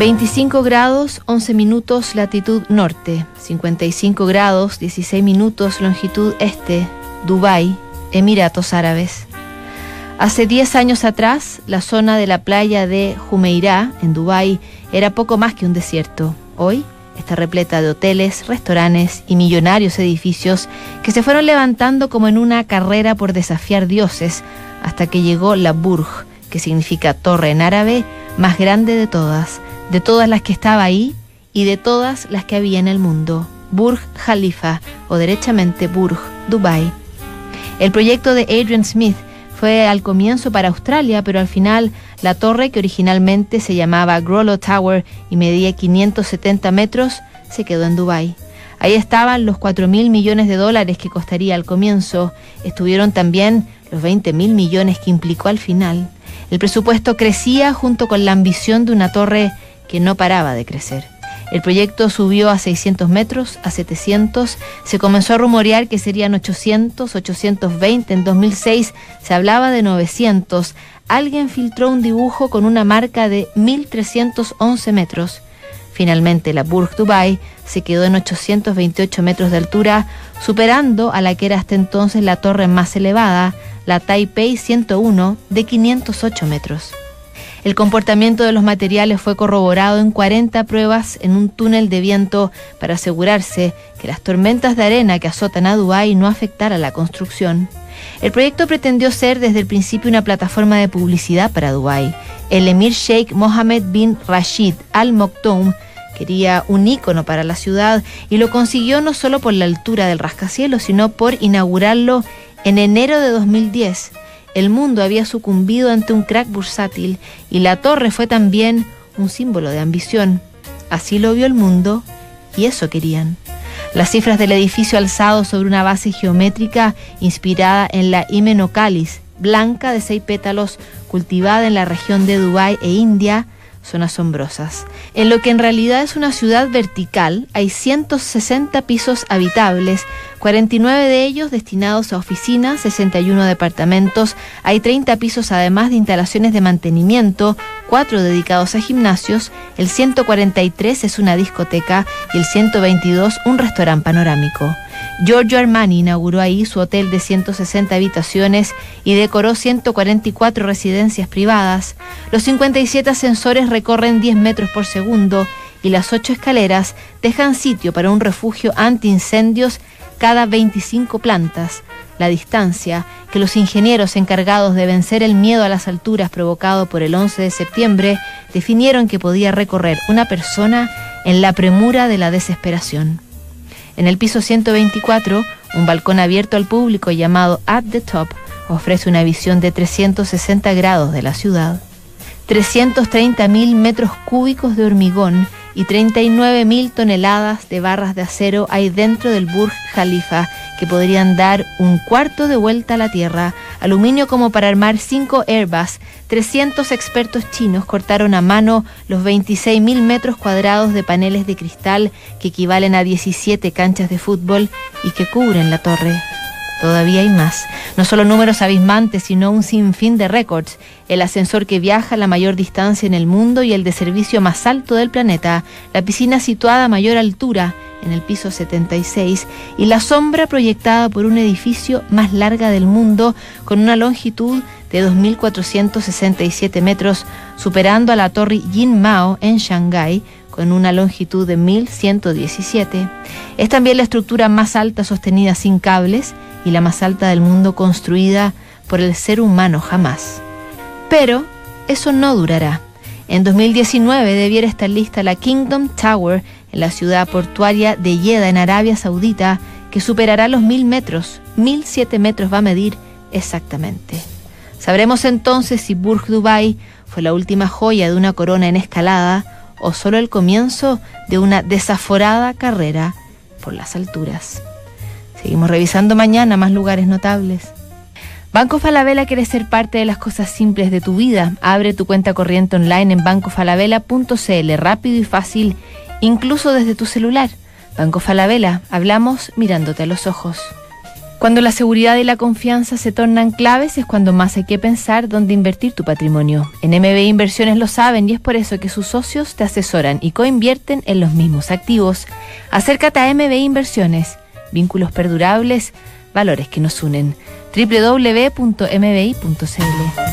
25 grados, 11 minutos, latitud norte. 55 grados, 16 minutos, longitud este. Dubái, Emiratos Árabes. Hace 10 años atrás, la zona de la playa de Jumeirah, en Dubái, era poco más que un desierto. Hoy está repleta de hoteles, restaurantes y millonarios edificios que se fueron levantando como en una carrera por desafiar dioses, hasta que llegó la Burj, que significa torre en árabe, más grande de todas las que estaba ahí y de todas las que había en el mundo. Burj Khalifa, o derechamente Burj Dubai. El proyecto de Adrian Smith fue al comienzo para Australia, pero al final la torre, que originalmente se llamaba Grollo Tower y medía 570 metros, se quedó en Dubái. Ahí estaban los 4.000 millones de dólares que costaría al comienzo. Estuvieron también los 20.000 millones que implicó al final. El presupuesto crecía junto con la ambición de una torre que no paraba de crecer. El proyecto subió a 600 metros, a 700, se comenzó a rumorear que serían 800, 820, en 2006 se hablaba de 900. Alguien filtró un dibujo con una marca de 1.311 metros. Finalmente la Burj Dubai se quedó en 828 metros de altura, superando a la que era hasta entonces la torre más elevada, la Taipei 101, de 508 metros. El comportamiento de los materiales fue corroborado en 40 pruebas en un túnel de viento para asegurarse que las tormentas de arena que azotan a Dubái no afectaran la construcción. El proyecto pretendió ser desde el principio una plataforma de publicidad para Dubái. El emir Sheikh Mohammed bin Rashid Al Maktoum quería un ícono para la ciudad y lo consiguió no solo por la altura del rascacielos, sino por inaugurarlo en enero de 2010. El mundo había sucumbido ante un crack bursátil y la torre fue también un símbolo de ambición. Así lo vio el mundo y eso querían. Las cifras del edificio alzado sobre una base geométrica inspirada en la Hymenocalis, blanca de 6 pétalos, cultivada en la región de Dubái e India, son asombrosas. En lo que en realidad es una ciudad vertical, hay 160 pisos habitables, 49 de ellos destinados a oficinas, 61 departamentos, hay 30 pisos además de instalaciones de mantenimiento, 4 dedicados a gimnasios, el 143 es una discoteca y el 122 un restaurante panorámico. Giorgio Armani inauguró ahí su hotel de 160 habitaciones y decoró 144 residencias privadas. Los 57 ascensores recorren 10 metros por segundo y las 8 escaleras dejan sitio para un refugio antiincendios cada 25 plantas. La distancia que los ingenieros encargados de vencer el miedo a las alturas provocado por el 11 de septiembre definieron que podía recorrer una persona en la premura de la desesperación. En el piso 124, un balcón abierto al público llamado At the Top ofrece una visión de 360 grados de la ciudad. 330.000 metros cúbicos de hormigón y 39.000 toneladas de barras de acero hay dentro del Burj Khalifa, que podrían dar un cuarto de vuelta a la Tierra. Aluminio como para armar 5 Airbus. 300 expertos chinos cortaron a mano los 26.000 metros cuadrados de paneles de cristal que equivalen a 17 canchas de fútbol y que cubren la torre. Todavía hay más. No solo números abismantes, sino un sinfín de récords. El ascensor que viaja a la mayor distancia en el mundo y el de servicio más alto del planeta. La piscina situada a mayor altura, en el piso 76, y la sombra proyectada por un edificio más larga del mundo, con una longitud de 2.467 metros, superando a la torre Yin Mao en Shanghái, con una longitud de 1.117. Es también la estructura más alta sostenida sin cables y la más alta del mundo construida por el ser humano jamás. Pero eso no durará. En 2019 debiera estar lista la Kingdom Tower en la ciudad portuaria de Jeddah, en Arabia Saudita, que superará los 1.000 metros. 1.007 metros va a medir exactamente. Sabremos entonces si Burj Dubai fue la última joya de una corona en escalada o solo el comienzo de una desaforada carrera por las alturas. Seguimos revisando mañana más lugares notables. Banco Falabella quiere ser parte de las cosas simples de tu vida. Abre tu cuenta corriente online en bancofalabella.cl, rápido y fácil, incluso desde tu celular. Banco Falabella, hablamos mirándote a los ojos. Cuando la seguridad y la confianza se tornan claves es cuando más hay que pensar dónde invertir tu patrimonio. En MBI Inversiones lo saben y es por eso que sus socios te asesoran y coinvierten en los mismos activos. Acércate a MBI Inversiones, vínculos perdurables, valores que nos unen. www.mbi.cl